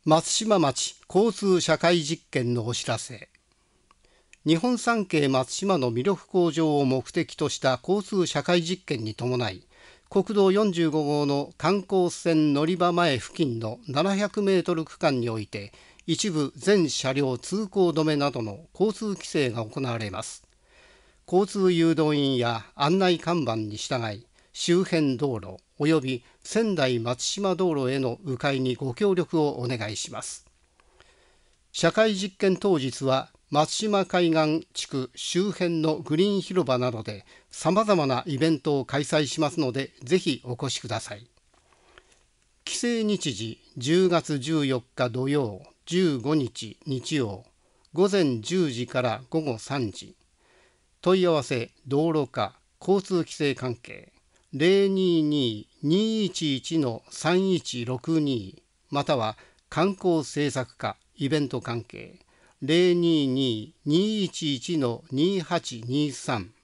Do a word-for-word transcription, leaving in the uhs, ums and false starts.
松島町交通社会実験のお知らせ。日本三景松島の魅力向上を目的とした交通社会実験に伴い、国道よんじゅうご号の観光船乗り場前付近のななひゃくメートル区間において、一部全車両通行止めなどの交通規制が行われます。交通誘導員や案内看板に従い、周辺道路及び仙台松島道路への迂回にご協力をお願いします。社会実験当日は松島海岸地区周辺のグリーン広場などでさまざまなイベントを開催しますので、ぜひお越しください。規制日時じゅうがつじゅうよっか土曜、じゅうごにち日曜、午前じゅうじから午後さんじ。問い合わせ道路課交通規制関係 ゼロにーにー にーいちいち さんいちろくに または観光政策課イベント関係 ゼロにーにー にーいちいち にーはちにーさん